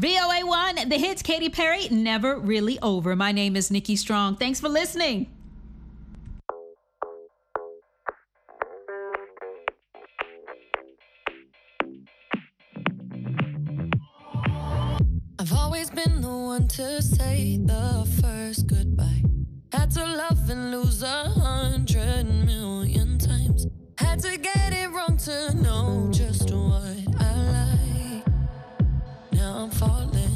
VOA1, the hits, Katy Perry, Never Really Over. My name is Nikki Strong. Thanks for listening. I've always been the one to say the first goodbye. Had to love and lose 100 million times. Had to get it wrong to know just what I like. Now I'm falling.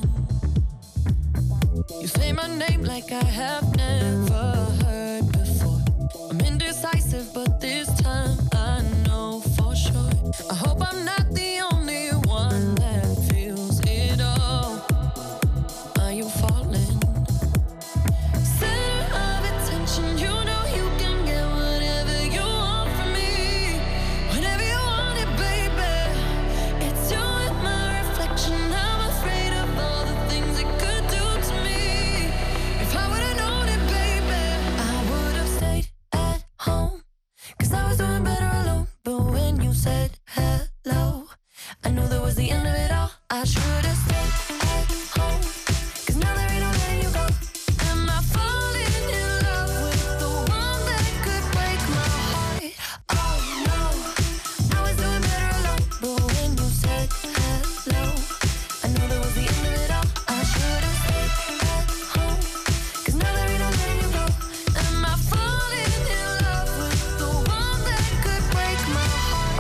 You say my name like I have never heard before. I'm indecisive, but this time I know for sure. I hope I'm not the only one that feels it all. Are you falling? Center of attention, you know you can get whatever you want from me. Whenever you want it, baby. It's you and my reflection. I'm afraid of all the things it could do to me. If I would've known it, baby, I would've stayed at home. 'Cause I was doing better alone. But when you said hello, I knew that was the end of it all. I should've stayed at home. 'Cause now there ain't no letting you go. Am I falling in love with the one that could break my heart? Oh no, I was doing better alone. But when you said hello, I knew that was the end of it all. I should've stayed at home. 'Cause now there ain't no letting you go. Am I falling in love with the one that could break my heart?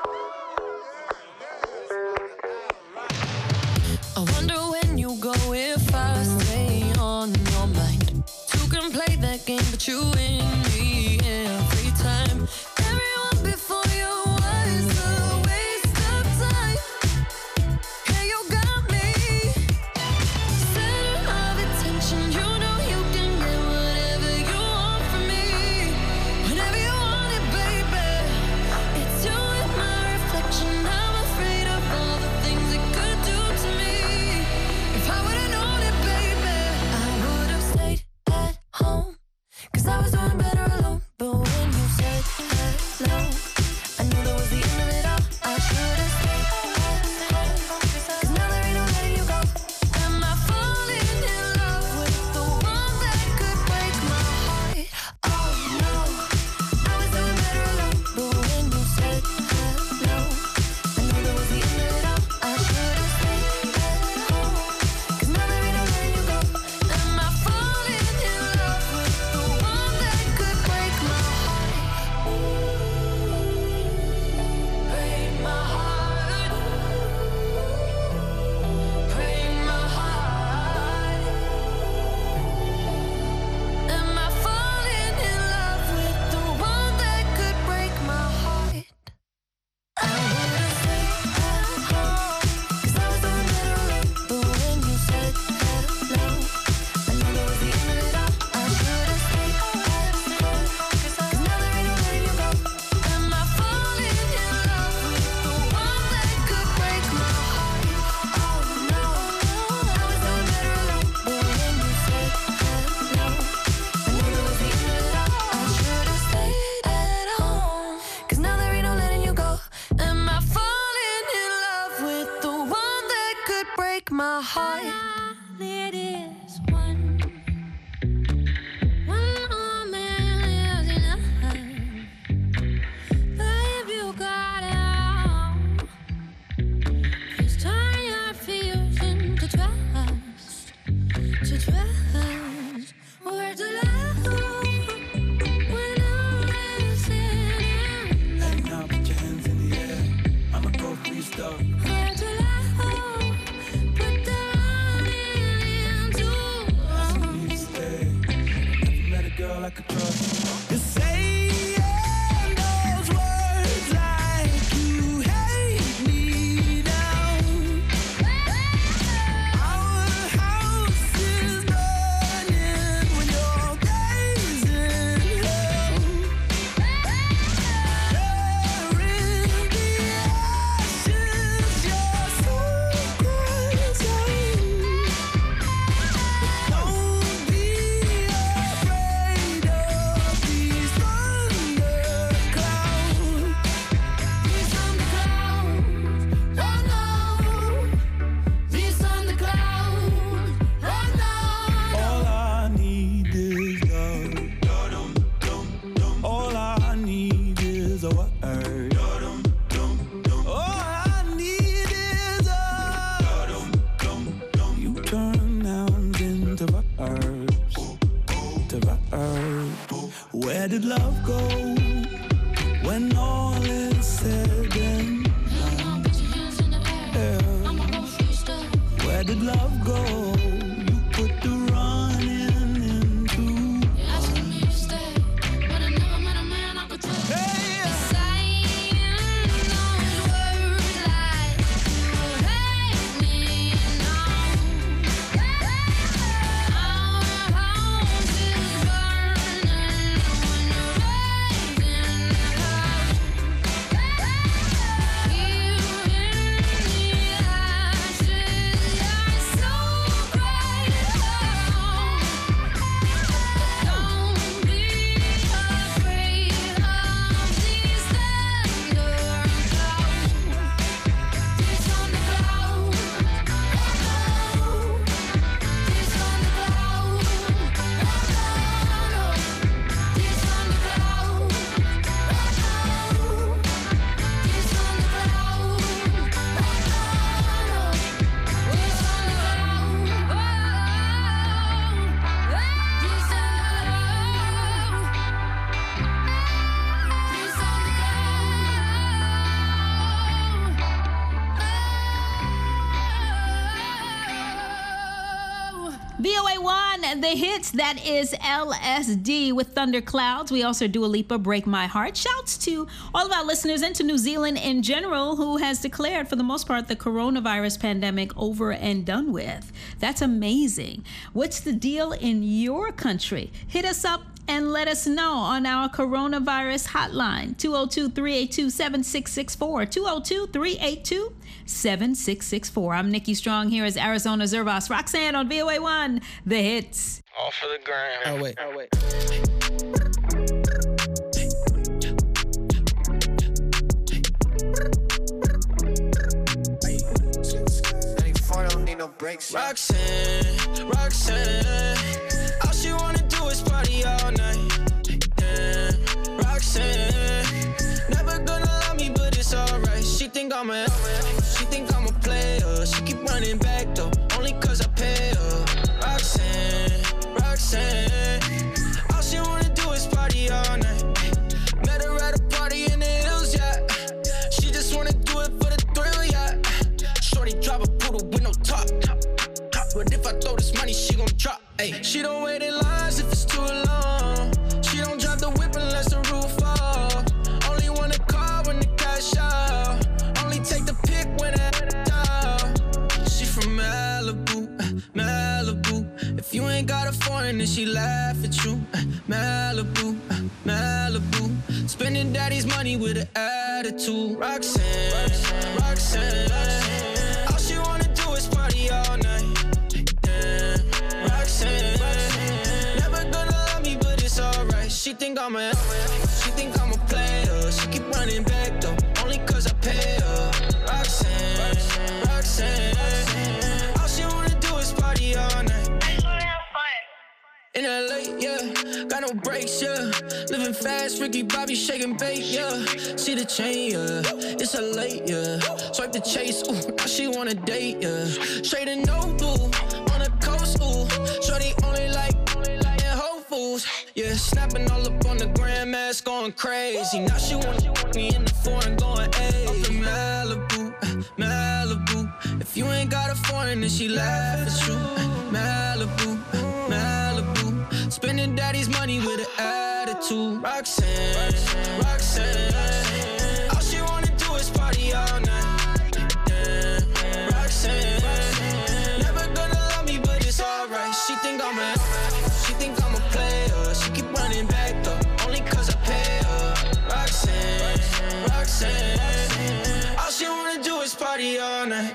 I wonder when you go if I stay on your mind. Two can play that game, but you win me every time. Everyone before you was a waste of time. Yeah, you got me. Center of attention, you know you can get whatever you want from me. Whenever you want it, baby. It's you and my reflection. I'm afraid of all the things it could do to me. If I would've known it, baby, I would've stayed at home. 'Cause I was doing better alone. But when you said hello, I knew that was the end of it all. I should've stayed at home. 'Cause now there ain't no letting you go. Am I falling in love with the one that could break my heart? Oh no, I was doing better alone. But when you said hello, I knew that was the end of it all. I should've stayed at home. 'Cause now there ain't no letting you go. Am I falling in love with the one that could break my heart? Break my heart. Break my heart. Am I falling in love with the one that could break my heart? I would've stayed at home. 'Cause I was doing better alone. But when you said hello, I knew that was the end of it all. I should've stayed at home. 'Cause now there ain't no letting you go. Am I falling in love with the one that could break my heart? Oh no, I was doing better alone. But when you said hello, I knew that was the end of it all. I should've stayed at home. 'Cause now there ain't no letting you go. Am I falling in love with the one that could break my heart? It is one man lives enough. If you got it all, just turn your fears into trust. To trust, where to love when I'm listening. Hey, now put your hands in the air. I'ma go freestyle. Where to love, put the money VOA1, the hits, that is LSD with Thunderclouds. We also do Dua Lipa, Break My Heart. Shouts to all of our listeners and to New Zealand in general, who has declared, for the most part, the coronavirus pandemic over and done with. That's amazing. What's the deal in your country? Hit us up and let us know on our coronavirus hotline, 202-382-7664, 202-382-7664. I'm Nikki Strong. Here is Arizona Zervas. Roxanne on VOA1, the hits. All for the gram. Oh, wait. Don't need no breaks. Roxanne, all she wanna do is party all night. Yeah. Roxanne, never gonna love me, but it's alright. She think I'm a player. She keep running back though, only cause I pay her. Roxanne, all she wanna do is party all night. Met her at a party in the hills, yeah. She just wanna do it for the thrill, yeah. Shorty drive a poodle with no top. But if I throw this money, she gon' drop. Ay. She don't wait in lines if it's too long. She don't drive the whip unless the roof fall. Only want a car when the cash out. Only take the pick when it's out. She from Malibu. If you ain't got a foreign, then she laugh at you. Malibu. Spending daddy's money with an attitude. Roxanne. All she wanna do is party all night. Roxanne, never gonna love me, but it's alright. She think I'm a player. She keep running back though, only cause I pay her. Roxanne, all she wanna do is party all night. In LA, yeah, got no brakes, yeah. Living fast, Ricky Bobby shaking bait, yeah. See the chain, yeah, it's a late, yeah. Swipe the chase, ooh, now she wanna date, yeah. Straight and no blue, on the coast, ooh. Shorty only like in Whole Foods, yeah. Snapping all up on the grandmas, going crazy. Now she wanna me in the foreign, going hey. Up in Malibu. If you ain't got a foreign, then she laugh at you. Malibu. Spending daddy's money with an attitude. Roxanne, all she wanna do is party all night. Yeah. Roxanne, never gonna love me, but it's alright. She think I'm a player. She keep running back though, only cause I pay her. Roxanne, all she wanna do is party all night.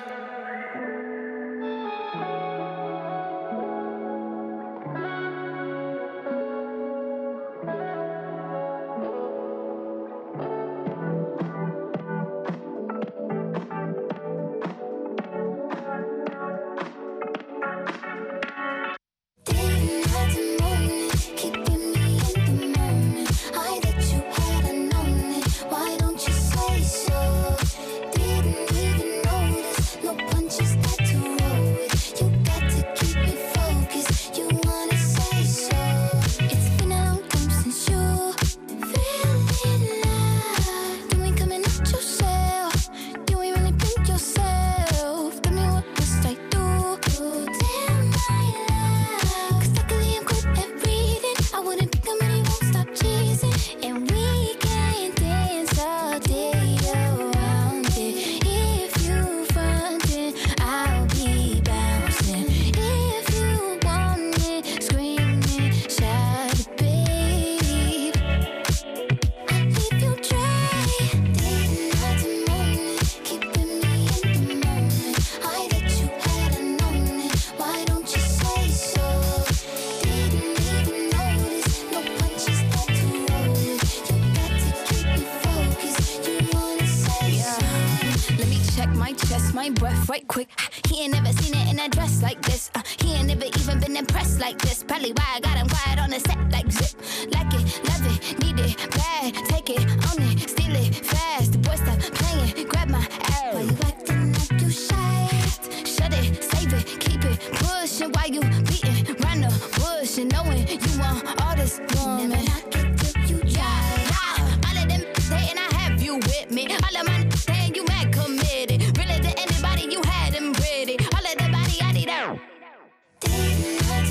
My breath right quick. He ain't never seen it in a dress like this. He ain't never even been impressed like this. Probably why I got him quiet on the set like zip. Like it, love it, need it, bad. Take it, own it, steal it, fast. The boy stop playing, grab my ass. Why you acting like you shy? Shut it, save it, keep it pushing. While you beating round the bush and knowing you want all this woman. Never knock it till you try. Yeah. All of them saying I have you with me. All of my saying you mad committed. Really to anybody you had them ready. All of the body I need out. Didn't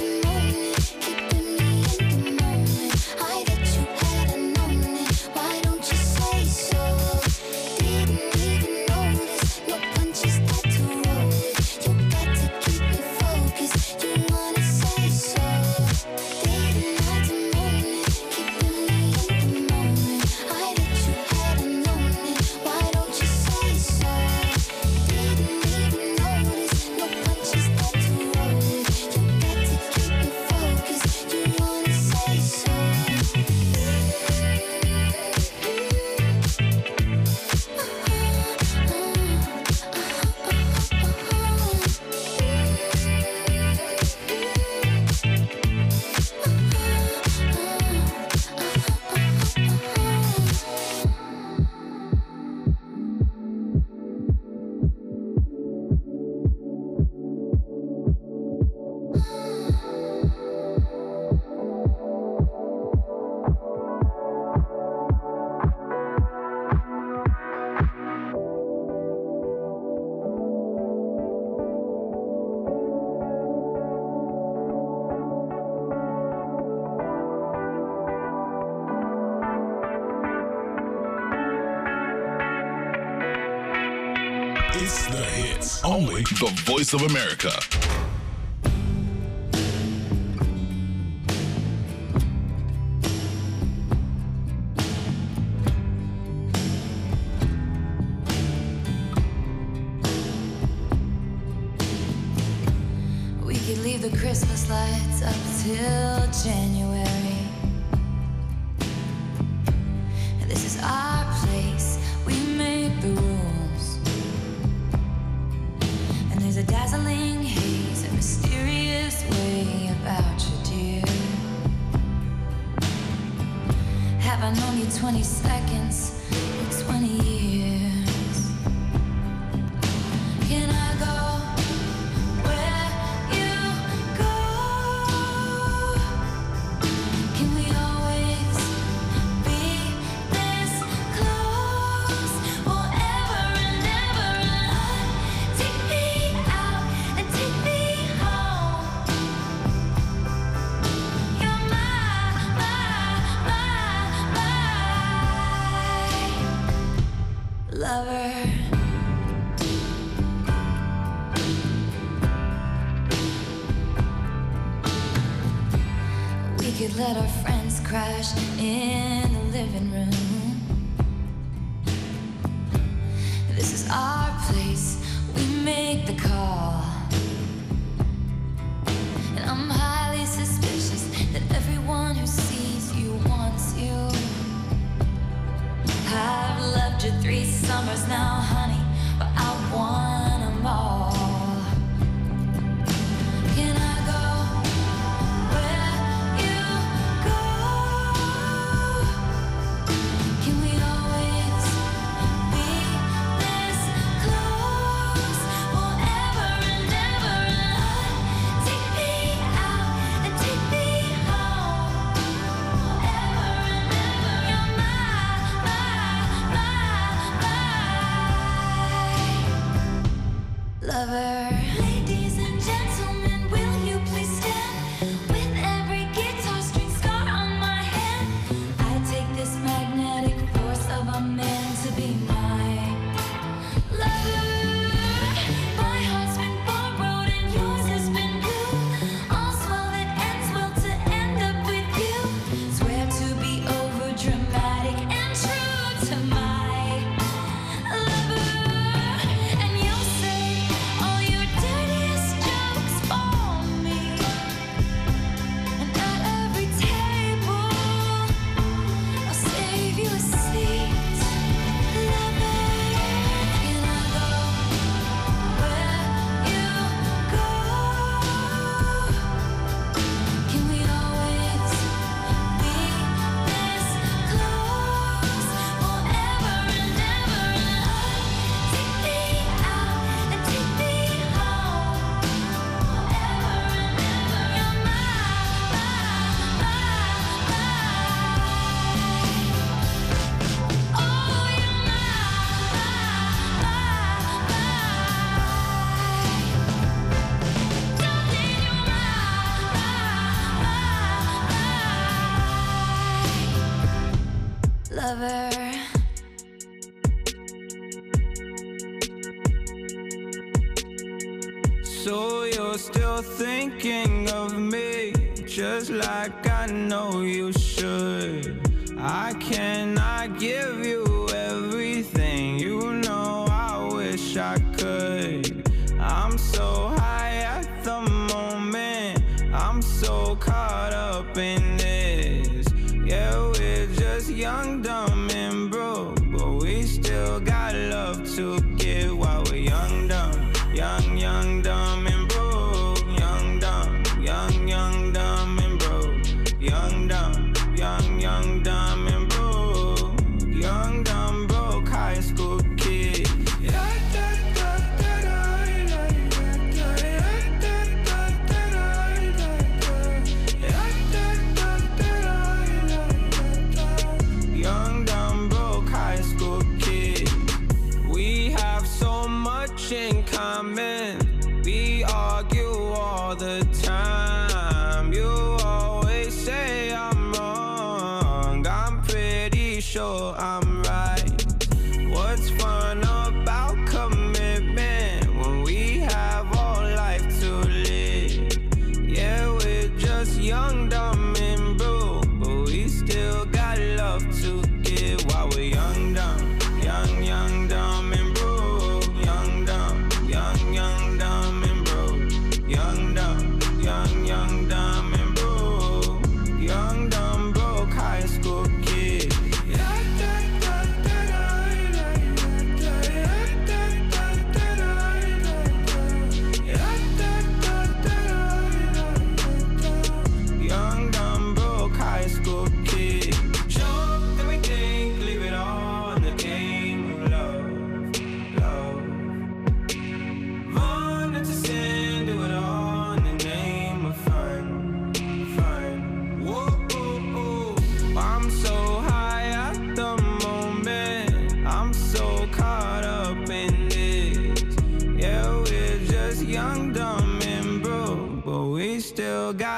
It's the hits. Only the Voice of America. We could leave the Christmas lights up till January. This is our place, we make the rules. And there's a dazzling haze, a mysterious way about you, dear. Have I known you 20 seconds or 20 years? Can I go where you go? Can we always be this close forever and ever? Take me out and take me home. You're my lover. We could let our friends crash in the living room. This is our place, we make the call. And I'm highly suspicious that everyone who sees you wants you. I've loved you 3 summers now, honey, but I want them all. Can I go where you go? Can we always be this close forever and ever? Take me out and take me home forever and ever. You're my lover. Ladies and gentlemen, will you please stand? With every guitar string scar on my hand, I take this magnetic force of a man to be my lover. My heart's been borrowed and yours has been blue. All's well that ends well to end up with you. Swear to be over dramatic and true to my lover. And you'll say all your dirtiest jokes for me. And at every table, I'll save you a seat, lover. Can I go where you go? Can we always be this close forever and ever? Take me out and take me home forever and ever. You're my oh, you're my lover. So you're still thinking of me, just like I know you should. I cannot give you everything, you know I wish I could. I'm so high at the moment, I'm so caught up in this. Yeah, we're just young, dumb, and broke, but we still got love to give while we're young, dumb, young, dumb, and broke. Young, dumb, young, dumb, and broke. Young, dumb, young, dumb, and broke. Young, dumb, broke high school kid. Young, dumb, broke high school kid. We have so much in common. We argue all the time. You always say I'm wrong. I'm pretty sure I'm right. What's fun about commitment?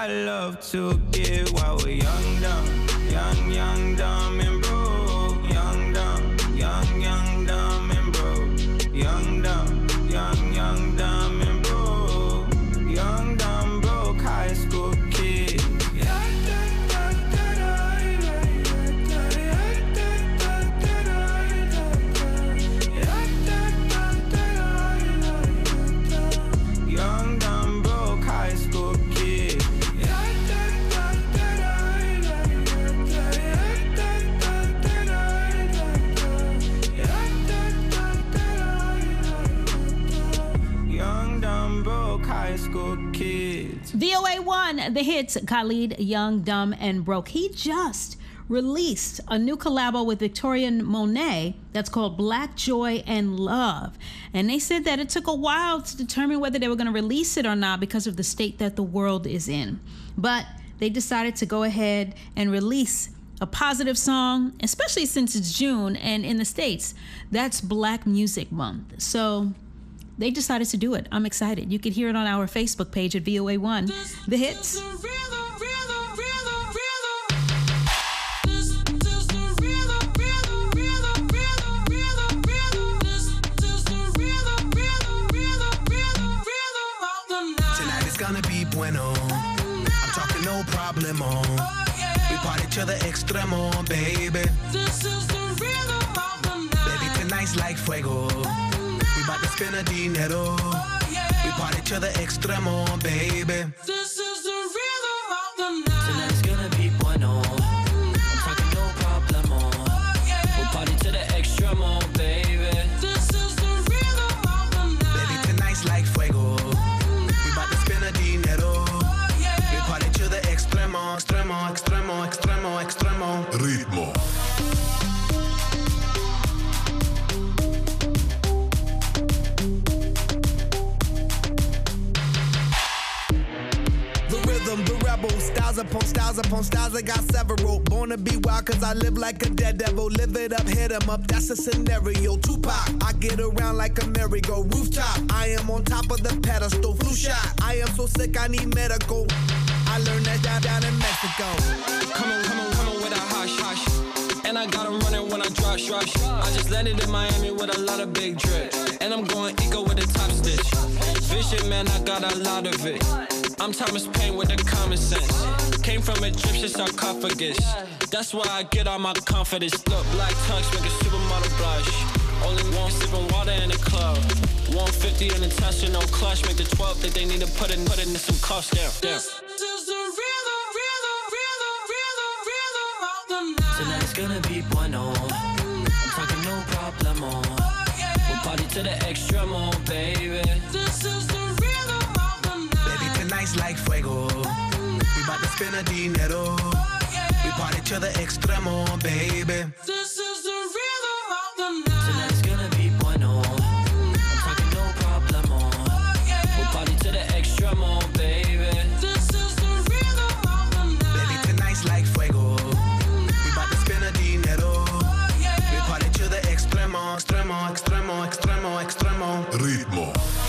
got love to give while we're young, dumb, young, dumb and broke. Young, dumb, young, dumb and broke. Young, dumb, young, dumb and broke. Young, dumb, broke high school kid. Young, dumb, broke high school kid. Young, dumb, broke high school kids. VOA1, the hits, Khalid, Young, Dumb, and Broke. He just released a new collabo with Victoria Monet that's called Black Joy and Love. And they said that it took a while to determine whether they were going to release it or not because of the state that the world is in. But they decided to go ahead and release a positive song, especially since it's June, and in the States, that's Black Music Month. So they decided to do it. I'm excited. You can hear it on our Facebook page at VOA1. The hits. Tonight is gonna be bueno. I'm talking no problemo. We party to the extremo, baby. This is the rhythm of the night. Baby, tonight's like fuego. We bout to spend a dinero. We party to the extremo, baby. This is the rhythm of the night. Tonight's gonna be bueno. I'm talking no problemo. We'll party to the extremo, baby. This is the rhythm of the night. Baby, tonight's like fuego. We bout to spend a dinero. We party to the extremo, extremo, extremo, extremo, extremo. Ritmo. The rhythm, the rebel, styles upon styles upon styles, I got several. Born to be wild cause I live like a dead devil. Live it up, hit 'em up, that's a scenario. Tupac, I get around like a merry-go. Rooftop, I am on top of the pedestal. Flu shot, I am so sick I need medical. I learned that down in Mexico. Come on with a hush, hush. And I got 'em running when I drop, rush. I just landed in Miami with a lot of big drip. And I'm going eco with a top stitch. Vision, man, I got a lot of it. I'm Thomas Paine with the common sense. Came from Egyptian sarcophagus. That's why I get all my confidence. Look, black tux make a supermodel blush. Only one sipping water in the club. 150 in the Tesla, no clutch. Make the 12 think they need to put in some cuffs down. This is the rhythm of the night. Tonight's gonna be bueno. I'm talking no problemo. We'll party to the extremo, baby. This is the rhythm of the night. Baby, tonight's like fuego. We bout to spend a dinero. We party to the extremo, baby. This is the rhythm of the night. Tonight's gonna be bueno. I'm talking no problemo. We'll party to the extremo, baby. This is the rhythm of the night. Baby, tonight's like fuego. We bout to spend a dinero. We party to the extremo, extremo, extremo, extremo, extremo. Ritmo.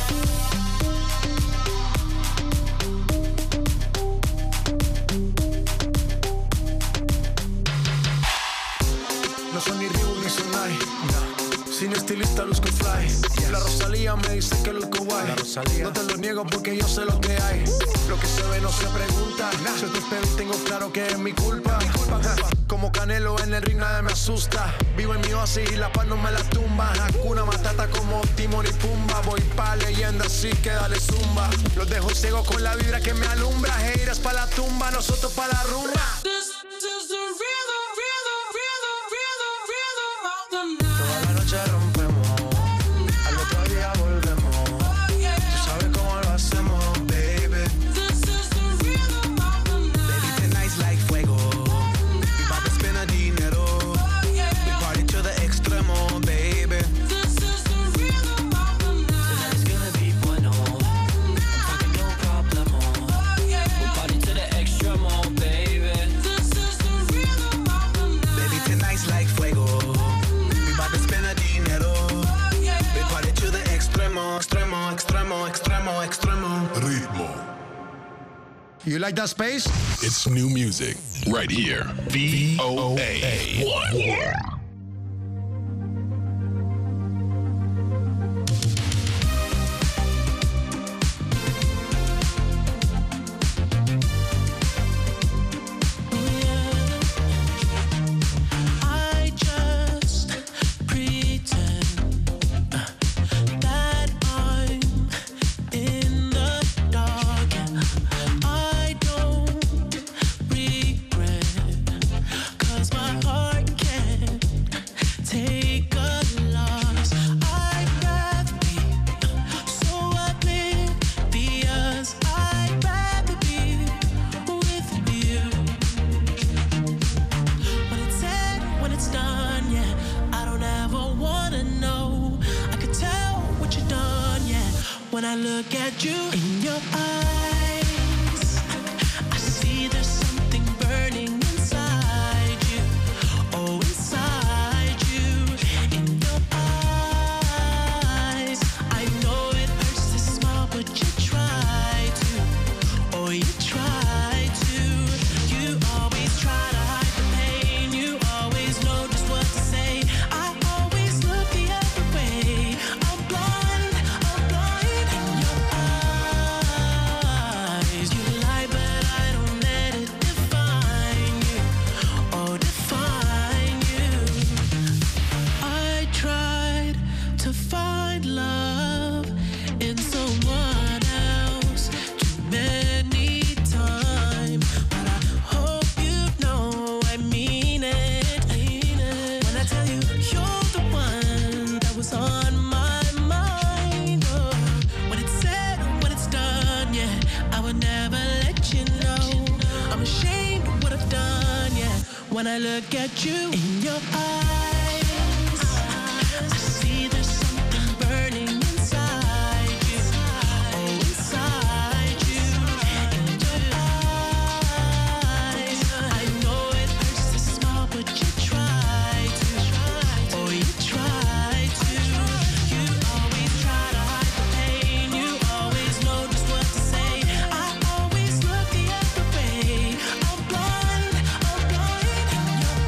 No son ni Ryu ni Sonai, no. Sin estilista luzco fly. La Rosalía me dice que luzco guay. No te lo niego porque yo sé lo que hay. Lo que se ve no se pregunta. Si te espero y tengo claro que es mi culpa. Como Canelo en el ring nadie me asusta. Vivo en mi oasis y la paz no me la tumba. Hakuna Matata como Timon y Pumba. Voy pa' leyenda así que dale zumba. Los dejo ciego con la vibra que me alumbra. Heiras pa' la tumba, nosotros pa' la rumba. This is the rhythm of the night. Toda la noche rompemos, al otro día volvemos. Tú sabes cómo lo hacemos, baby. This is the rhythm of the night. Baby, tonight's like fuego. We bout to spend a dinero. We party to the extremo, baby. This is the rhythm of the night. Tonight's gonna be bueno. I'm talking no problemo. We'll party to the extremo, baby. This You like that space? It's new music right here. VOA1. I just pretend that I'm in the dark. I don't regret, 'cause my heart can't take a loss. I'd rather be so oblivious. I'd rather be with you. When it's said, when it's done, yeah, I don't ever wanna know. I could tell what you've done, yeah. When I look at you in your eyes, I see there's something burning inside you. Oh, inside you, in your eyes. I know it hurts to smile, but you try to. Oh, you try to. You always try to hide the pain. You always know just what to say. I always look the other way. I'm blind in your eyes. You lie, but I don't let it define you. Oh, define you. I tried to find love in someone else too many times, but I hope you know I mean it. When I tell you you're the one that was on my mind. Oh, when it's said, when it's done, yeah, I would never let you know. I'm ashamed of what I've done, yeah. When I look at you in your eyes, I see there's something burning inside you. Oh, inside you, in your eyes. I know it hurts to smile, but you try to. Oh, you try to. You always try to hide the pain. You always know just what to say. I always look the other way. I'm blind in your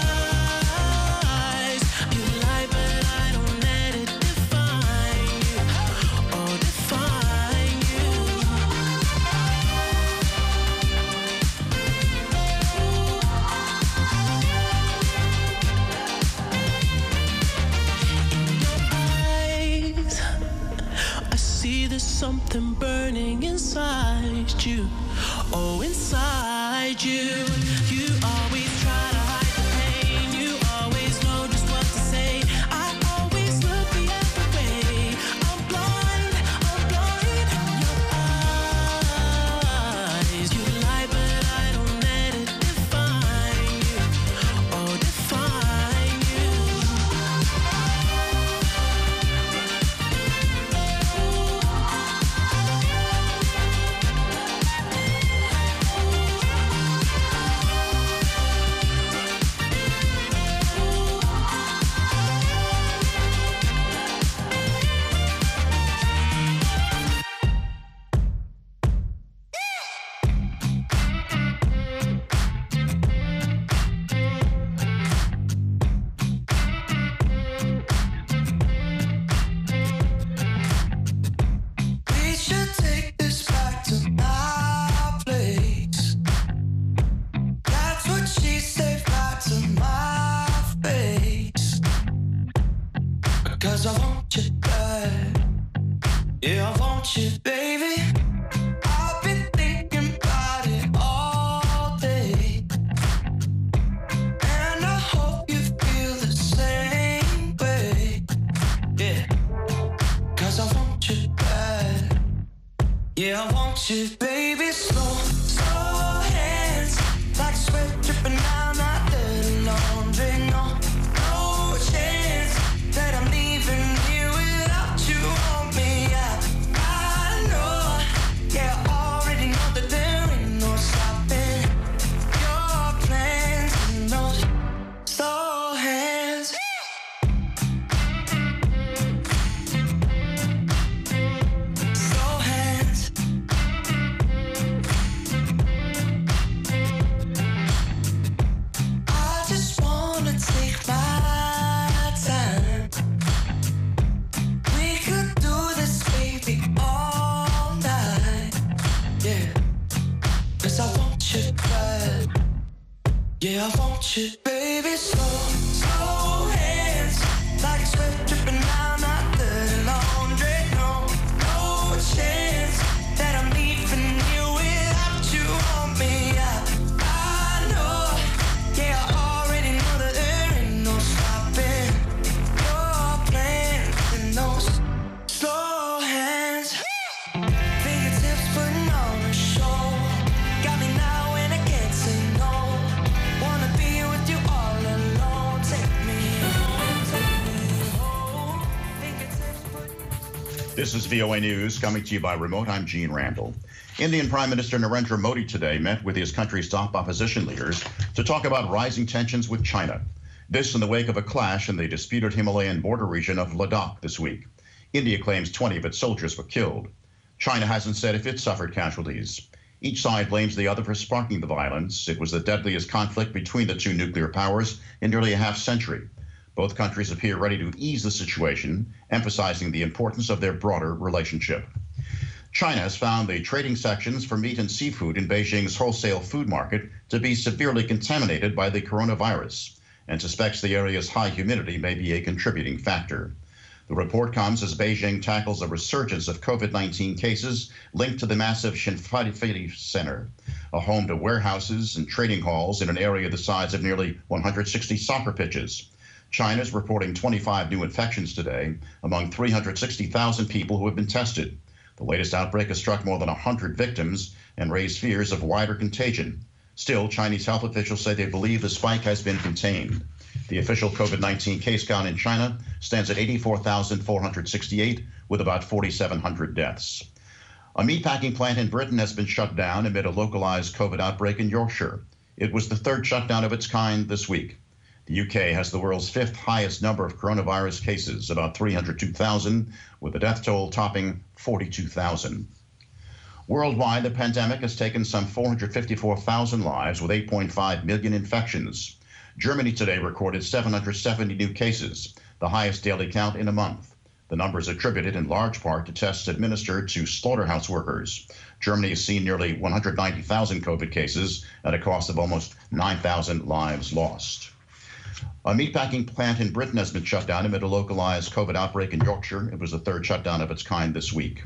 eyes. You lie, but I don't let it define you. Oh, define you. Eyes, I see there's something burning inside you. Oh, inside you. You always try to hide the pain. You always know just what to say. I always look the other way. I'm blind in your eyes. You lie, but I don't let it define you. Oh, define you. We should take this back to my place. That's what she said right to my face. Because I want you bad. Yeah, I want you, baby. I've been thinking about it all day. And I hope you feel the same way. Yeah. 'Cause I want you bad. Yeah, I want you, baby. Slow hands, like sweat dripping down that dirty laundry. No chance that I'm leaving here without you on me. I know, yeah, I already know that there ain't no stopping your plans and those slow hands. Slow hands. I want you, baby. Slow hands, like sweat dripping down my dirty laundry. No chance that I'm leaving you without you on me. I know, yeah, I already know that there ain't no stopping your plans and those slow hands. Fingertips putting on a show. Got me now and I can't say no. Wanna be with you all alone. Take me home. Fingertips putting. This is VOA News coming to you by remote. I'm Gene Randall. Indian Prime Minister Narendra Modi today met with his country's top opposition leaders to talk about rising tensions with China. This in the wake of a clash in the disputed Himalayan border region of Ladakh this week. India claims 20 of its soldiers were killed. China hasn't said if it suffered casualties. Each side blames the other for sparking the violence. It was the deadliest conflict between the two nuclear powers in nearly a half century. Both countries appear ready to ease the situation, emphasizing the importance of their broader relationship. China has found the trading sections for meat and seafood in Beijing's wholesale food market to be severely contaminated by the coronavirus and suspects the area's high humidity may be a contributing factor. The report comes as Beijing tackles a resurgence of COVID-19 cases linked to the massive Xinfei Center, a home to warehouses and trading halls in an area the size of nearly 160 soccer pitches. China is reporting 25 new infections today among 360,000 people who have been tested. The latest outbreak has struck more than 100 victims and raised fears of wider contagion. Still, Chinese health officials say they believe the spike has been contained. The official COVID-19 case count in China stands at 84,468, with about 4,700 deaths. A meatpacking plant in Britain has been shut down amid a localized COVID outbreak in Yorkshire. It was the third shutdown of its kind this week. The UK has the world's fifth highest number of coronavirus cases, about 302,000, with the death toll topping 42,000. Worldwide, the pandemic has taken some 454,000 lives with 8.5 million infections. Germany today recorded 770 new cases, the highest daily count in a month. The number is attributed in large part to tests administered to slaughterhouse workers. Germany has seen nearly 190,000 COVID cases at a cost of almost 9,000 lives lost. A meatpacking plant in Britain has been shut down amid a localized COVID outbreak in Yorkshire. It was the third shutdown of its kind this week.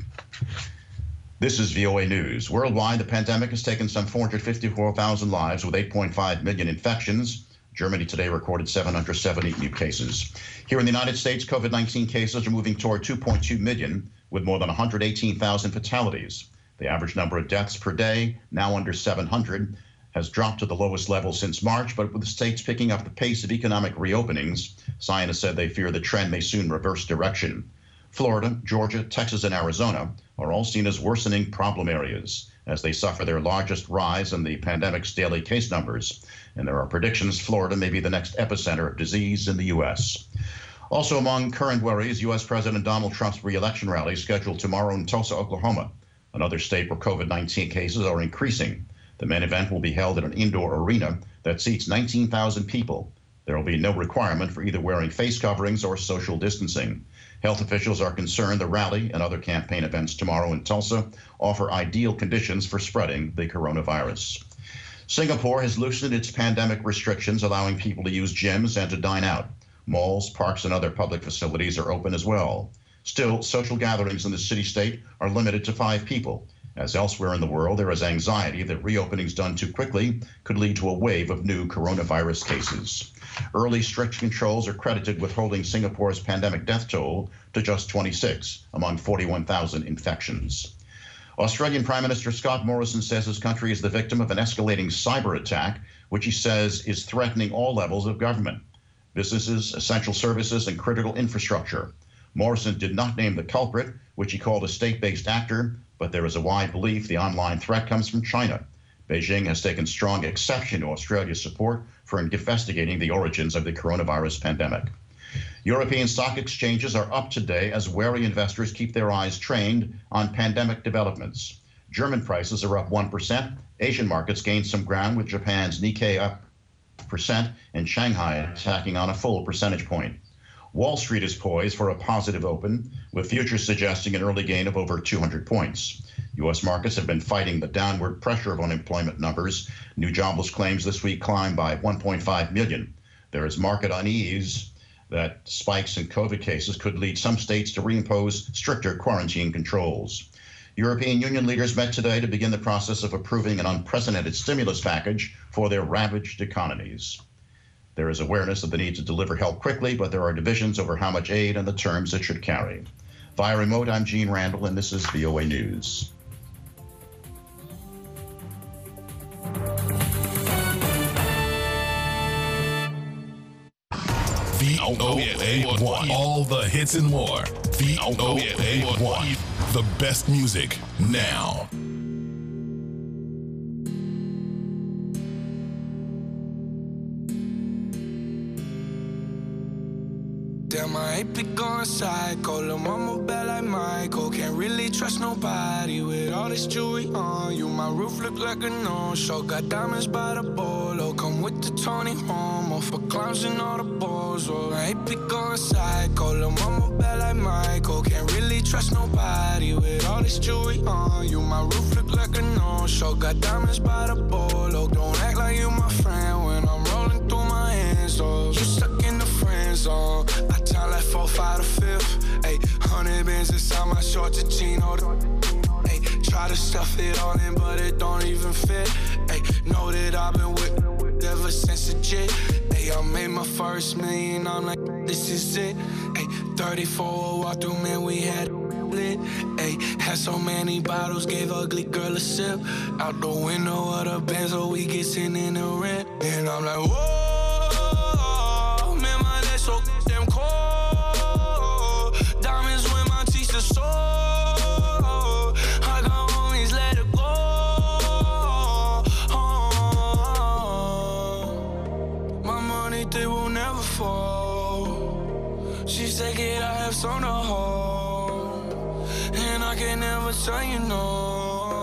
This is VOA News. Worldwide, the pandemic has taken some 454,000 lives with 8.5 million infections. Germany today recorded 770 new cases. Here in the United States, COVID-19 cases are moving toward 2.2 million, with more than 118,000 fatalities. The average number of deaths per day, now under 700, has dropped to the lowest level since March, but with the states picking up the pace of economic reopenings, scientists said they fear the trend may soon reverse direction. Florida, Georgia, Texas, and Arizona are all seen as worsening problem areas as they suffer their largest rise in the pandemic's daily case numbers. And there are predictions Florida may be the next epicenter of disease in the U.S. Also among current worries, U.S. President Donald Trump's re-election rally scheduled tomorrow in Tulsa, Oklahoma, another state where COVID-19 cases are increasing. The main event will be held in an indoor arena that seats 19,000 people. There will be no requirement for either wearing face coverings or social distancing. Health officials are concerned the rally and other campaign events tomorrow in Tulsa offer ideal conditions for spreading the coronavirus. Singapore has loosened its pandemic restrictions, allowing people to use gyms and to dine out. Malls, parks, and other public facilities are open as well. Still, social gatherings in the city-state are limited to 5 people. As elsewhere in the world, there is anxiety that reopenings done too quickly could lead to a wave of new coronavirus cases. Early strict controls are credited with holding Singapore's pandemic death toll to just 26 among 41,000 infections. Australian Prime Minister Scott Morrison says his country is the victim of an escalating cyber attack, which he says is threatening all levels of government, businesses, essential services, and critical infrastructure. Morrison did not name the culprit, which he called a state-based actor, but there is a wide belief the online threat comes from China. Beijing has taken strong exception to Australia's support for investigating the origins of the coronavirus pandemic. European stock exchanges are up today as wary investors keep their eyes trained on pandemic developments. German prices are up 1%. Asian markets gained some ground with Japan's Nikkei up % and Shanghai attacking on a full percentage point. Wall Street is poised for a positive open, with futures suggesting an early gain of over 200 points. U.S. markets have been fighting the downward pressure of unemployment numbers. New jobless claims this week climbed by 1.5 million. There is market unease that spikes in COVID cases could lead some states to reimpose stricter quarantine controls. European Union leaders met today to begin the process of approving an unprecedented stimulus package for their ravaged economies. There is awareness of the need to deliver help quickly, but there are divisions over how much aid and the terms it should carry. Via remote, I'm Gene Randall, and this is VOA News. VOA1. All the hits and more. VOA1. The best music now. Damn, I ain't be going psycho. Lil' mama bad like Michael. Can't really trust nobody with all this jewelry on you. My roof look like a no-show. Got diamonds by the bolo. Come with the Tony Romo for clowns and all the balls. Oh, I ain't be going psycho. Lil' mama bad like Michael. Can't really trust nobody with all this jewelry on you. My roof look like a no-show. Got diamonds by the bolo. Don't act like you my friend when I'm rolling through my hands. Oh, you stuck in the friend zone. I time like 4, 5 to 5th. Ayy, 100 bands inside my shorts and chino. Ayy, try to stuff it all in, but it don't even fit. Ayy, know that I've been with ever since the jit. Ayy, I made my first million, I'm like, this is it. Ayy, 34 walk through, man, we had lit. Ayy, had so many bottles, gave ugly girl a sip. Out the window of the Benz, so we get sitting in the rent. And I'm like, whoa, man, my legs so damn cold. Diamonds when my teeth are sore. I got homies, let it go. My money, they will never fall. She said, kid, I have some to hold. And I can never tell you no.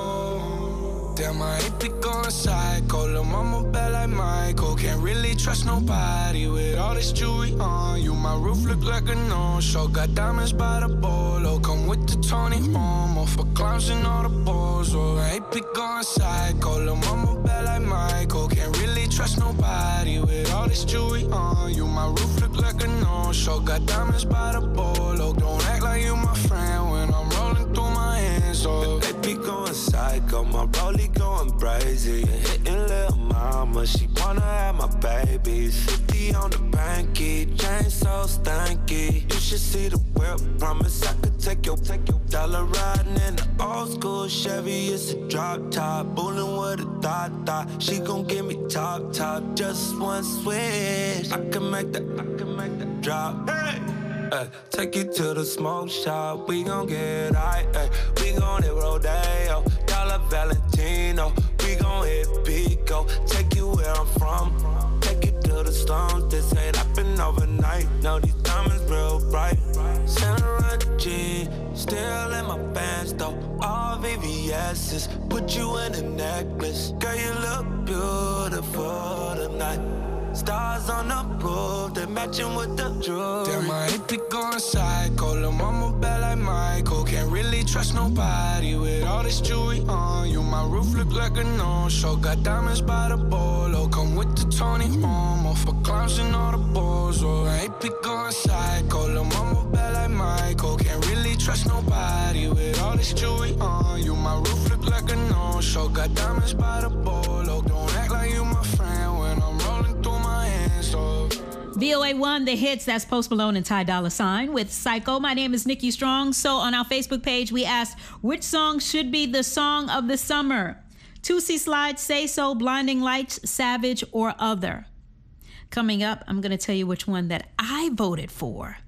Damn, I ain't be going psycho. Lil' mama bad like Michael. Can't really trust nobody with all this jewelry on you. My roof look like a no-show. Got diamonds by the bolo. Come with the Tony Romo for clowns and all the balls. Oh, I ain't be going psycho. Lil' mama bad like Michael. Can't really trust nobody with all this jewelry on you. My roof look like a no-show. Got diamonds by the bolo. Don't act like you my friend when I'm rolling through my hands. Oh, they be going psycho. My rollie going crazy. Hitting little mama. She wanna have my babies. 50 on the banky. Chain so stanky. You should see the whip. Promise I could take your dollar riding in the old school Chevy. It's a drop top. Bullin' with a thought. She gon' give me top. Just one switch. I can make that drop. Hey! Take you to the smoke shop. We gon' get high. We gon' hit Rodeo. Dollar Valentino. We gon' hit Pico. Take you where I'm from. Take you to the slums. This ain't happen overnight. No, these diamonds real bright. Santa G, still in my pants though. All VVS's. Put you in a necklace. Girl, you look beautiful tonight. Stars on the roof, they matching with the jewelry. Damn, I ain't be going psycho. Lil' mama bad like Michael. Can't really trust nobody with all this jewelry on you. My roof look like a no-show. Got diamonds by the bolo. Come with the Tony Romo for clowns and all the balls. Oh, I ain't be going psycho. Lil' mama bad like Michael. Can't really trust nobody with all this jewelry on you. My roof look like a no-show. Got diamonds by the bolo. Don't act like you my friend when I'm rolling through my hands. Oh. VOA1, The Hits, that's Post Malone and Ty Dolla $ign with Psycho. My name is Nikki Strong. So on our Facebook page, we asked which song should be the song of the summer. Tootsie Slide, Say So, Blinding Lights, Savage, or Other. Coming up, I'm going to tell you which one that I voted for.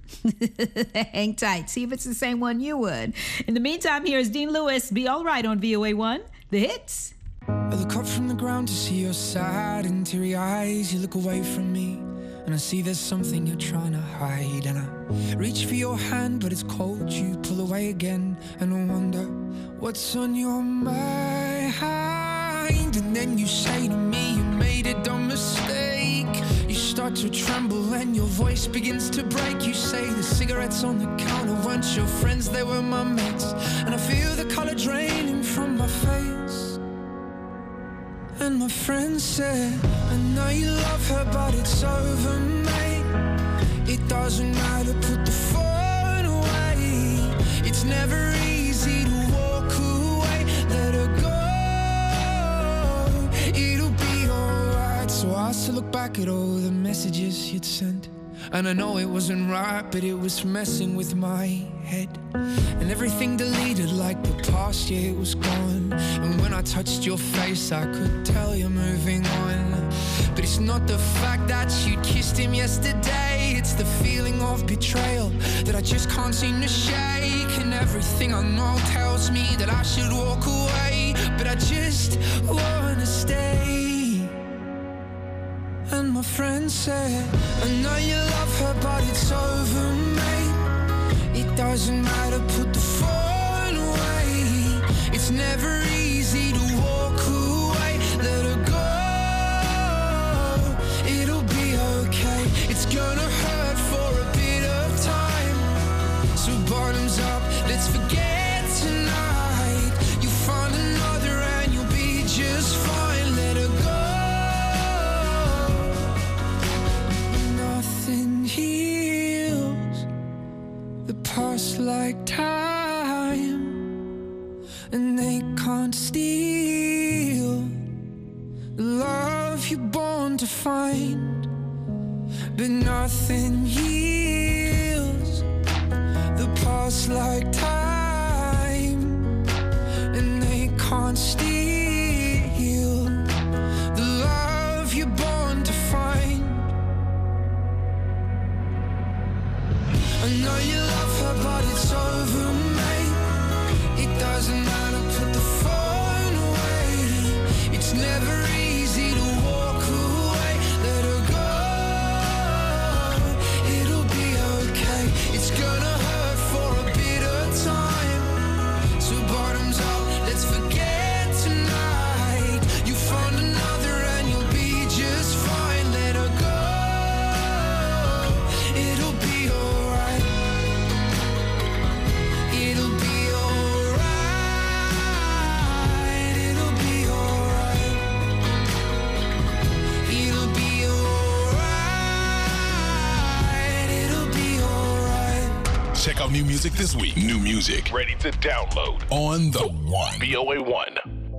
Hang tight. See if it's the same one you would. In the meantime, here's Dean Lewis. Be All Right on VOA1, The Hits. I look up from the ground to see your sad and teary eyes. You look away from me and I see there's something you're trying to hide. And I reach for your hand, but it's cold. You pull away again and I wonder what's on your mind. And then you say to me you made a dumb mistake. You start to tremble and your voice begins to break. You say the cigarettes on the counter weren't your friends, they were my mates. And I feel the color draining from my face. And my friend said, I know you love her, but it's over, mate. It doesn't matter, put the phone away. It's never easy to walk away. Let her go, it'll be alright. So I still look back at all the messages you'd sent, and I know it wasn't right, but it was messing with my head. And everything deleted like the past, yeah, it was gone. And when I touched your face, I could tell you're moving on. But it's not the fact that you'd kissed him yesterday, it's the feeling of betrayal that I just can't seem to shake. And everything I know tells me that I should walk away, but I just wanna stay. And my friend said, I know you love her, but it's over, mate. It doesn't matter, put the phone away. It's never easy to walk away. Let her go, it'll be okay. It's gonna hurt for a bit of time. So bottoms up, let's forget tonight. You'll find another and you'll be just fine. Let her go. Nothing heals the past like time, and they can't steal the love you're born to find. But nothing heals the past like time, and they can't steal the love you're born to find. I know you love her, but it's over, mate. It doesn't matter, put the phone away. It's never easy to walk away. Let her go, it'll be okay. It's gonna hurt for a bit of time. So bottoms up, let's forget tonight. You found another and you'll be just fine. Let her go, it'll be alright. It'll be alright. It'll be alright. It'll be alright. It'll be alright. Check out new music this week. New music ready to download on The One. VOA1.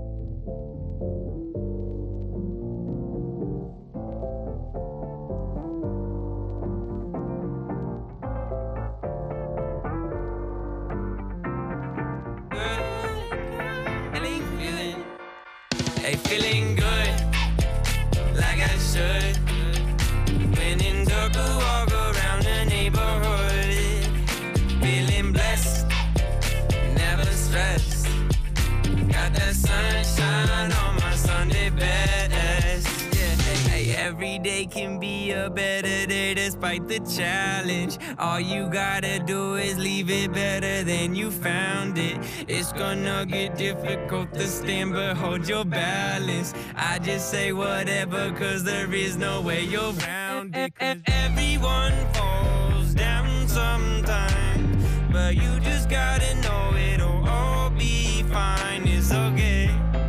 Hey, feeling good, like I should. When in dark, walk around the neighborhood. Feeling blessed, never stressed. Got that sunshine on my Sunday best. Yeah, hey, every day can be a better day despite the challenge. All you gotta do is leave it better than you found it. It's gonna get difficult to stand, but hold your balance. I just say whatever, cause there is no way you're around it. 'Cause everyone falls down sometime, but you just gotta know it'll all be fine. It's okay.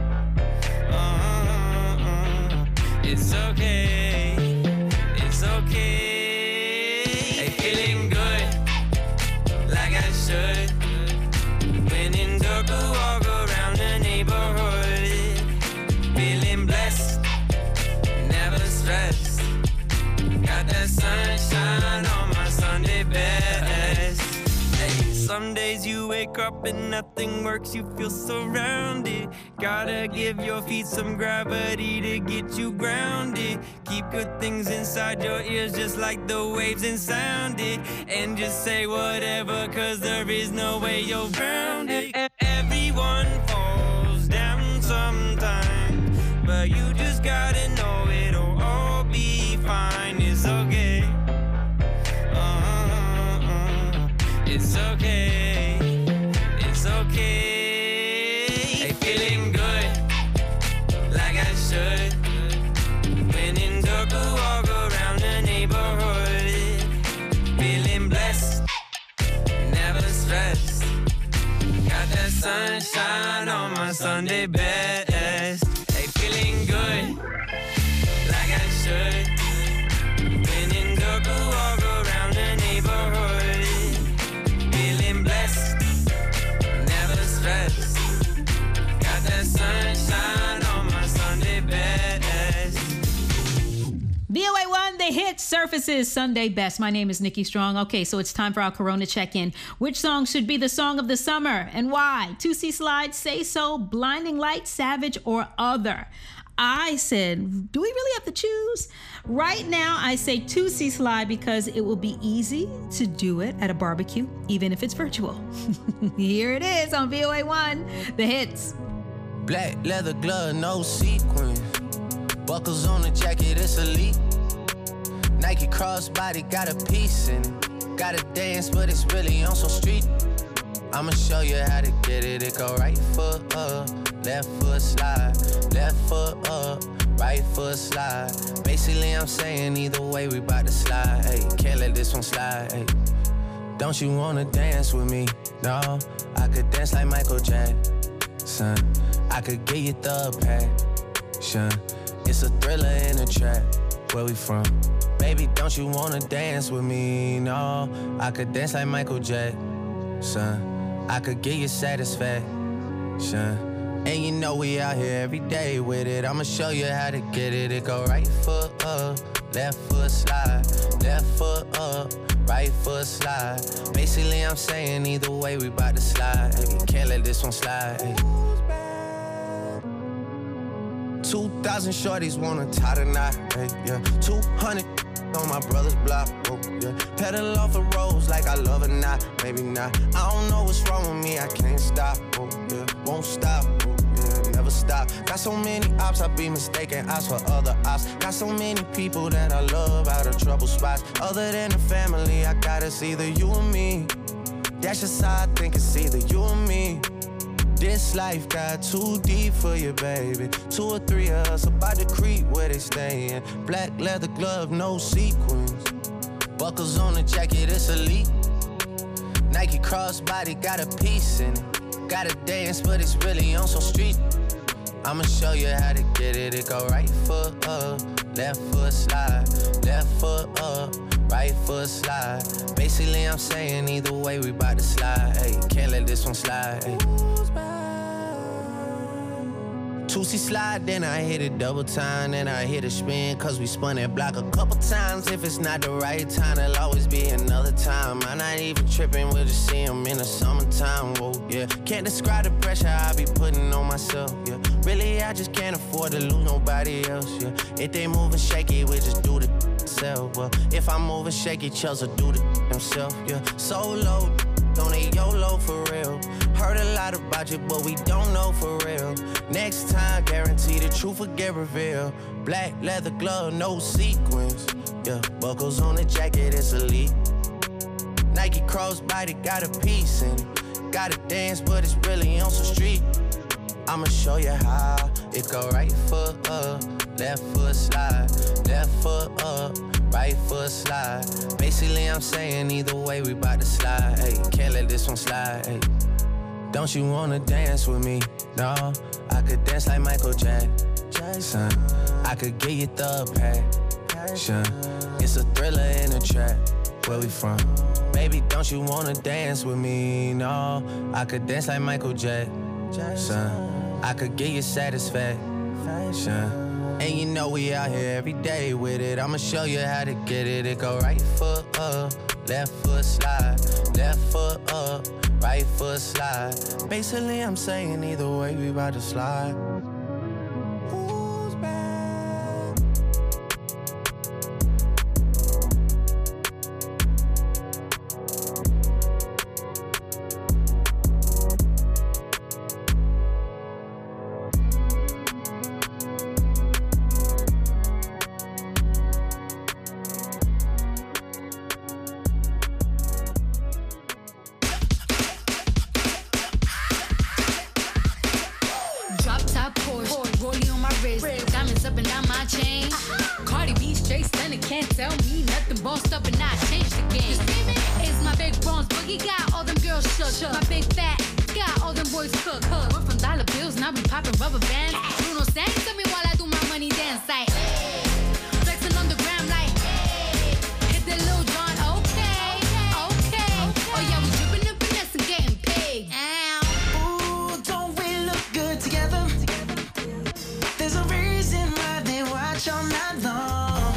It's okay. It's okay. Hey, feeling good, like I should. When in dark, walk around the neighborhood. Feeling blessed, never stressed. Got that sunshine on my Sunday best. Hey, some days you wake up and nothing works, you feel surrounded. Gotta give your feet some gravity to get you grounded. Keep good things inside your ears just like the waves and sound it. And just say whatever, cause there is no way you're around it. Everyone falls down sometime, but you just gotta know it'll all be fine. It's okay. It's okay. It's okay. Hey, feeling good, like I should. When in dark, walk around the neighborhood. Feeling blessed, never stressed. Got that sunshine on my Sunday best. Hey, feeling good, like I should. When in circle, walk around the neighborhood. Feeling blessed, never stressed. Got that sunshine on my Sunday best. VOA1, the hit surfaces Sunday best. My name is Nikki Strong. Okay, so it's time for our Corona check-in. Which song should be the song of the summer and why? 2C Slide, Say So, Blinding Light, Savage, or Other? I said, do we really have to choose? Right now, I say 2C Slide because it will be easy to do it at a barbecue, even if it's virtual. Here it is on VOA1, the hits. Black leather glove, no sequins. Buckles on the jacket, it's elite. Nike crossbody got a piece in it. Gotta dance, but it's really on some street. I'ma show you how to get it. It go right foot up, left foot slide. Left foot up, right foot slide. Basically, I'm saying either way, we bout to slide. Hey, can't let this one slide. Hey, don't you wanna dance with me? No, I could dance like Michael Jackson. I could get you the passion. It's a thriller in a trap. Where we from? Baby, don't you wanna dance with me? No, I could dance like Michael Jackson. I could get you satisfaction. And you know we out here every day with it. I'ma show you how to get it. It go right foot up, left foot slide. Left foot up, right foot slide. Basically, I'm saying either way, we bout to slide. Hey, can't let this one slide. Hey. 2,000 shorties wanna tie the knot. Hey, yeah. 200 on my brother's block. Oh, yeah. Pedal off the roads like I love it, not, maybe not. I don't know what's wrong with me, I can't stop. Oh, yeah. Won't stop. Oh, yeah. Never stop. Got so many ops, I be mistaken ops for other ops. Got so many people that I love out of trouble spots. Other than the family, I got it's either you or me. That's just how I think it's either you or me. This life got too deep for you, baby. 2 or 3 of us about to creep where they stayin'. Black leather glove, no sequins. Buckles on the jacket, it's elite. Nike crossbody got a piece in it. Gotta dance, but it's really on some street. I'ma show you how to get it. It go right foot up, left foot slide. Left foot up, right foot slide. Basically, I'm saying either way, we bout to slide. Hey, can't let this one slide. Hey. 2C slide, then I hit it double time, then I hit a spin, cause we spun that block a couple times. If it's not the right time, there'll always be another time. I'm not even tripping, we'll just see them in the summertime, whoa, yeah. Can't describe the pressure I be putting on myself, yeah. Really, I just can't afford to lose nobody else, yeah. If they moving shaky, we just do the self, well. If I'm moving shaky, Chelsea do the himself, yeah. Solo, don't need YOLO for real. Heard a lot about you, but we don't know for real. Next time, guarantee the truth will get revealed. Black leather glove, no sequins. Yeah, buckles on the jacket, it's elite. Nike crossbody got a piece in it. Gotta dance, but it's really on some street. I'ma show you how. It go right foot up, left foot slide. Left foot up, right foot slide. Basically, I'm saying either way, we bout to slide. Hey, can't let this one slide. Hey. Don't you wanna dance with me? No, I could dance like Michael Jackson. I could get you the passion. It's a thriller in a trap. Where we from? Baby, don't you wanna dance with me? No, I could dance like Michael Jackson. I could get you satisfaction. And you know we out here every day with it. I'ma show you how to get it. It go right foot up, left foot slide. Left foot up, right foot slide. Basically, I'm saying either way, we bout to slide. Who's back? My big fat got all all them boys cook. We're from dollar bills, now we popping rubber bands. Bruno sang to me while I do my money dance. Like, flexing on the gram like, hit the Lil Jon, okay. Oh yeah, we dripping and finesse and getting paid. Ooh, don't we look good together? There's a reason why they watch all night long.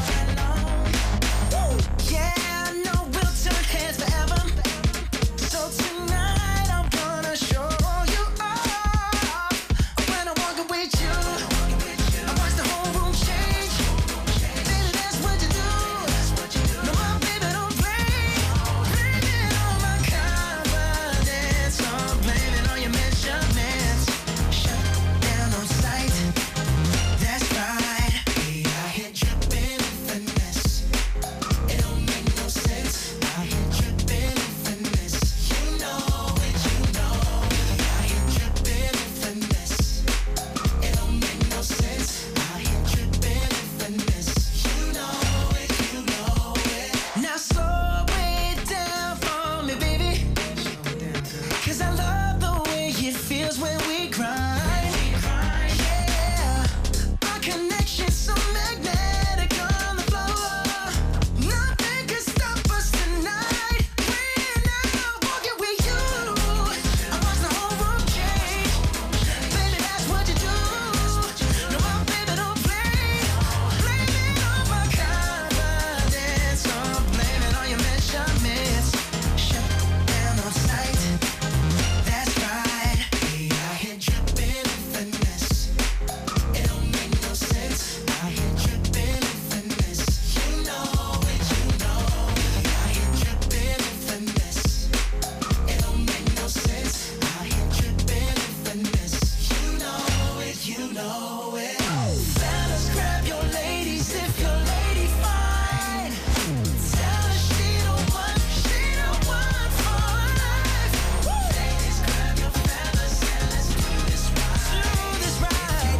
Yeah, I know we'll turn heads forever. So tonight I'm gonna show you off. When I'm walking with you, I watch the whole room change. Baby, that's what you do. No, my baby don't play. Blame it on my confidence. I'm blaming on your measurements. Shut down on sight. That's right. We out here dripping in finesse. It don't make no sense. Out here dripping in finesse. You know it, you know. We out here dripping in finesse. It don't make no sense. Out here dripping in finesse. You know it, you know it. Now slow it down for me, baby. 'Cause I love the way it feels when we grind. Yeah, our connection's so magnetic on the floor. Nothing can stop us tonight. When I'm walking with you, I watch the whole room change. Baby, that's what you do. No, my baby don't play. Blame it on my confidence. I'm blaming on your measurements. Shut down on sight. That's right. We out here dripping in finesse. It don't make no sense. Out here dripping in finesse. You know it, you know. We out here dripping in finesse. It don't make no sense. Out here dripping in finesse. You know it, you know it. Fellas, grab your ladies if your lady fine. Tell her she the one for life. Ladies, grab your fellas and let's do this right.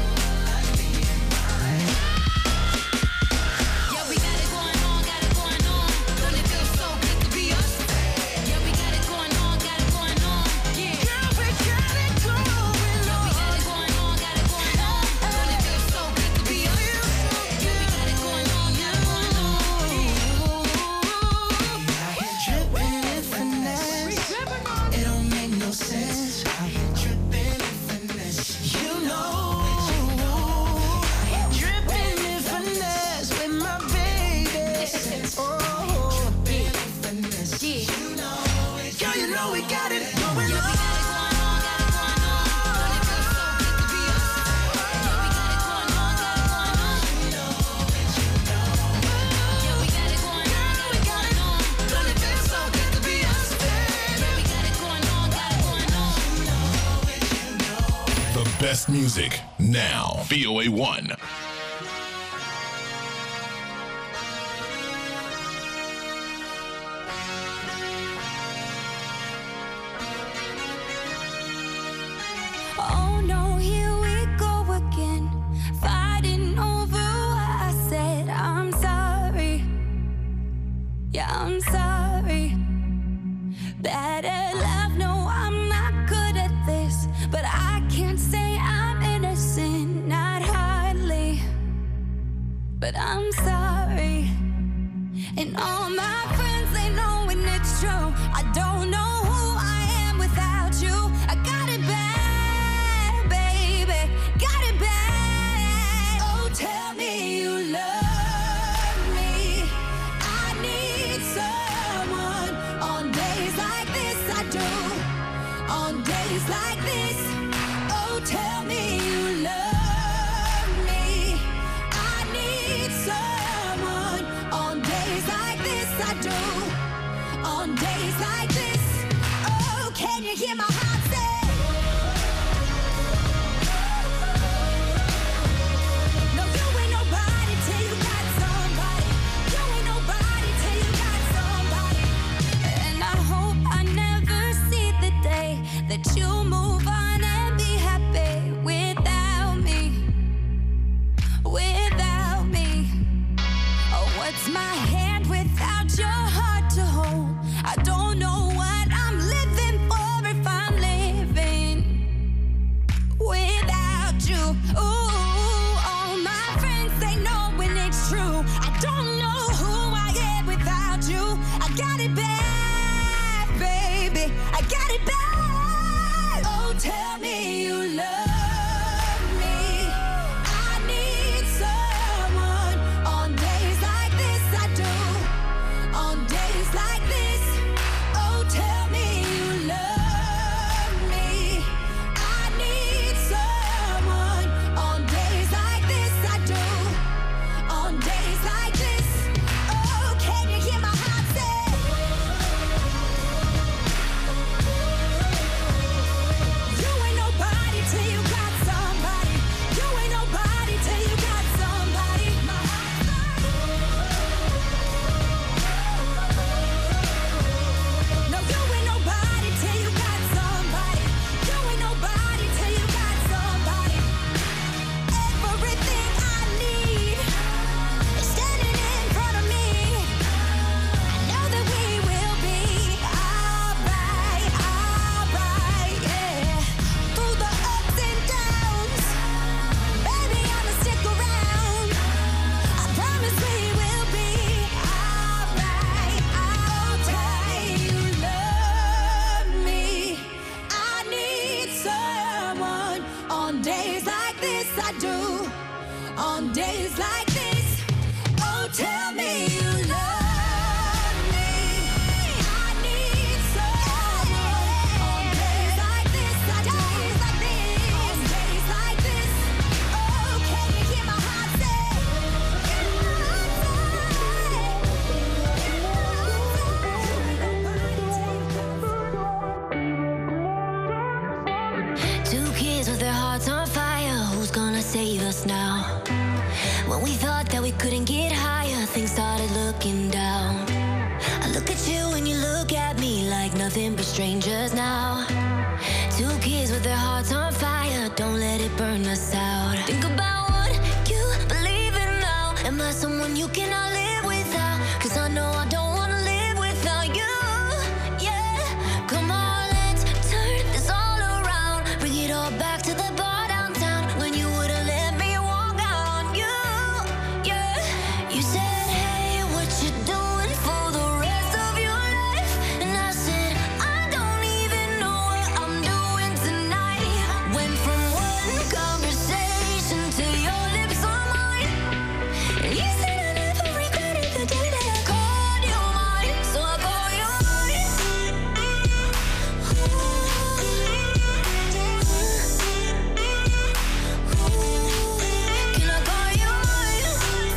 Yeah, we got it going on. Don't it feel so good to be us? Yeah, we got it going on. Yeah. Girl, we got it going on. Yeah, we got it going on. Don't it feel so good to be us? Yeah, we got it going on. We out here dripping in finesse. It don't make no sense. Out here dripping in finesse. You know. Dripping in finesse with my baby. Oh, dripping in finesse. You know it. Girl, you know we got it going on. The best music now. VOA1. Oh no, here we go again, fighting over what I said. I'm sorry, yeah, I'm sorry. Bad at love, no, I'm not good at this, but I can't say I'm innocent, not hardly. But I'm sorry, and all my friends, they know when it's true. I don't know who I am without you. I got it bad, baby, got it bad. Oh, tell me you love me. I need someone on days like this. I do, on days like this. Oh, tell me you love me. I need someone on days like this. I do, on days like this. Oh, can you hear my heart say? No, you ain't nobody till you got somebody. You ain't nobody till you got somebody. And I hope I never see the day that you move on and be happy without me. Without me. Oh, what's my hand without your heart to hold? I don't know what I'm living for if I'm On days like this, oh, tell me you love me. I need someone. On days like this, I do. On days like this, oh, can you hear my heart say? Two kids with their hearts on fire. Who's gonna save us now? When we thought that we couldn't get higher, things started looking down. I look at you and you look at me like nothing but strangers now. Two kids with their hearts on fire. Don't let it burn us out. Think about what you believe in now. Am I someone you cannot live without? 'Cause I know I don't wanna live without you. Yeah, come on, let's turn this all around. Bring it all back to the bar downtown when you would've let me walk out on you. Yeah, you said, hey, what you doing for the rest of your life? And I said, I don't even know what I'm doing tonight. Went from one conversation to your lips on mine. And you said I never regretted the day that I called you mine. So I call you mine. Can I call you mine?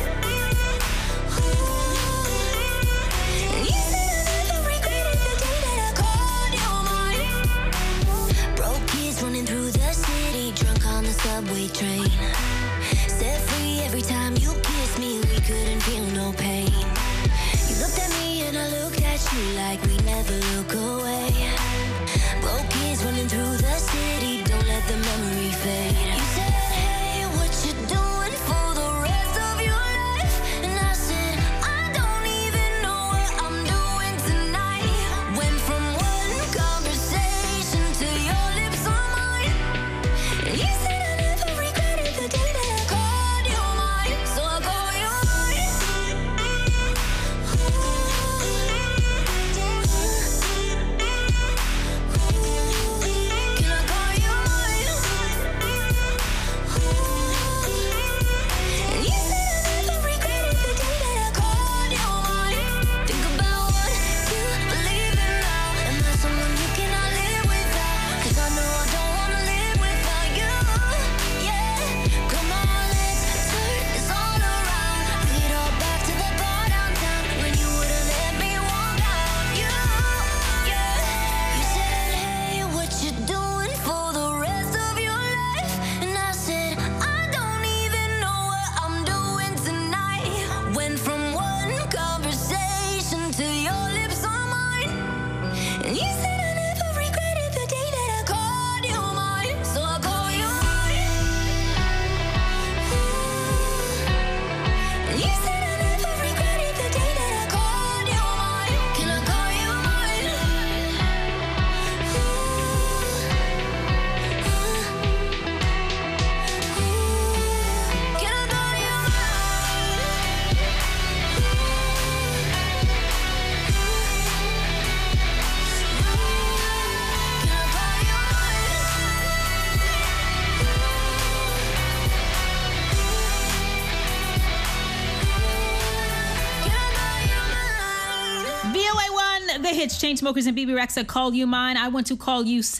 And you said I never regretted the day that I called you mine. Broke kids running through the city, drunk on the subway train. Set free every time you kissed me, we couldn't feel no pain. You looked at me and I looked at you like we never look away. Broke kids running through the city, don't let the memory fade. You said, hey, what you doing for the rest of your life? And I said, I don't even know what I'm doing tonight. Went from one conversation to your lips on mine. And you said I never regretted the day that I called you mine. So I call you mine. Can I call you mine? And you said I never regretted the day that I called you mine. Think about what you believe in now. Am I someone you cannot live without? 'Cause I know I don't wanna live without you. Yeah, come on, let's turn this all around. Bring it all back to the bar downtown when you would've let me walk out on you. Yeah, you said, hey, what you doing for the rest of your life? And I said, I don't even know what I'm doing tonight. Went from one conversation to your lips on mine. And you said I never regretted the day that I called you mine. So I call you mine. And you said I never regretted the day that I called you mine. Can I call you mine? Can I call you VOA1, The Hits, Chainsmokers and BB Rexa, Call You Mine. I Want to Call You